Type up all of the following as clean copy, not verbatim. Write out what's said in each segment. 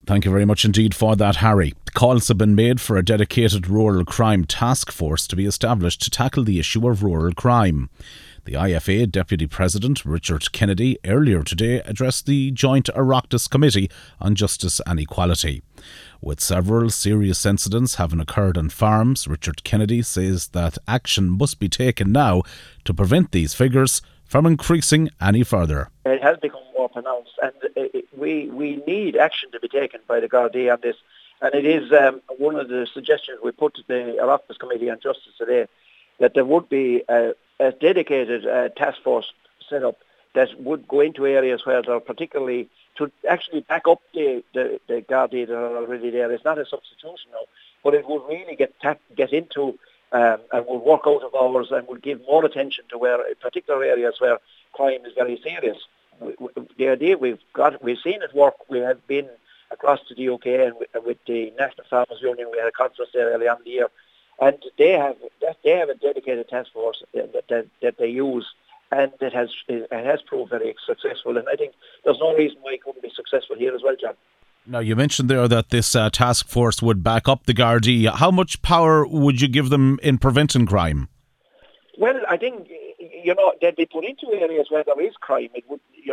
Thank you very much indeed for that, Harry. Calls have been made for a dedicated rural crime task force to be established to tackle the issue of rural crime. The IFA Deputy President, Richard Kennedy, earlier today addressed the joint Oireachtas Committee on Justice and Equality. With several serious incidents having occurred on farms, Richard Kennedy says that action must be taken now to prevent these figures from increasing any further. It has become more pronounced, and we need action to be taken by the Gardaí on this. And it is one of the suggestions we put to the Oireachtas Committee on Justice today, that there would be a dedicated task force set up that would go into areas where they're particularly to actually back up the Gardaí that are already there. It's not a substitution now, but it would really get into and would work out of hours and would give more attention to where particular areas where crime is very serious. The idea we've seen it work. We have been across to the UK and with the National Farmers Union. We had a conference there early on in the year, and they have a dedicated task force that they use, and it has proved very successful. And I think there's no reason why it couldn't be successful here as well, John. Now, you mentioned there that this task force would back up the Gardaí. How much power would you give them in preventing crime? Well, I think, they'd be put into areas where there is crime. It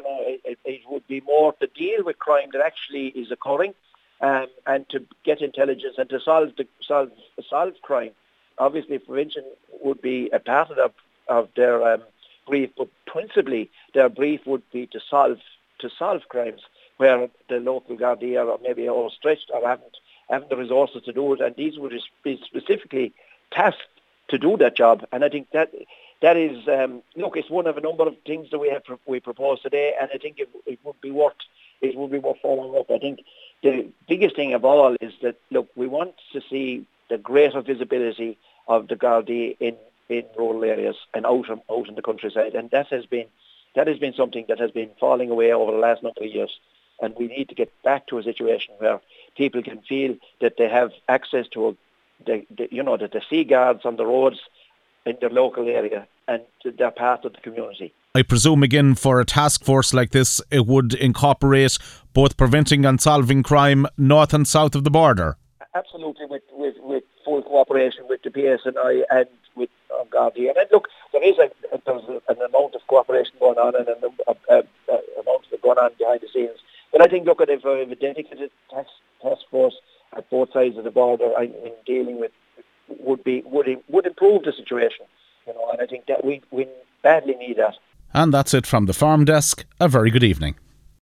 would be more to deal with crime that actually is occurring, and to get intelligence and to solve crime. Obviously, prevention would be a part of their brief, but principally their brief would be to solve crimes where the local Gardaí are maybe overstretched or haven't the resources to do it, and these would be specifically tasked to do that job. And I think that is it's one of a number of things that we propose today, and I think it would be worth following up. I think the biggest thing of all is that we want to see the greater visibility of the Gardaí in rural areas and out in the countryside, and that has been something that has been falling away over the last number of years. And we need to get back to a situation where people can feel that they have access to that they see guards on the roads in their local area and they're part of the community. I presume, again, for a task force like this, it would incorporate both preventing and solving crime north and south of the border. Absolutely, with full cooperation with the PSNI and with Gardaí. And look, there's an amount of cooperation going on and an amount of it going on behind the scenes. But I think, if a dedicated task force at both sides of the border in dealing with would improve the situation, and I think that we badly need that. And that's it from the Farm Desk. A very good evening.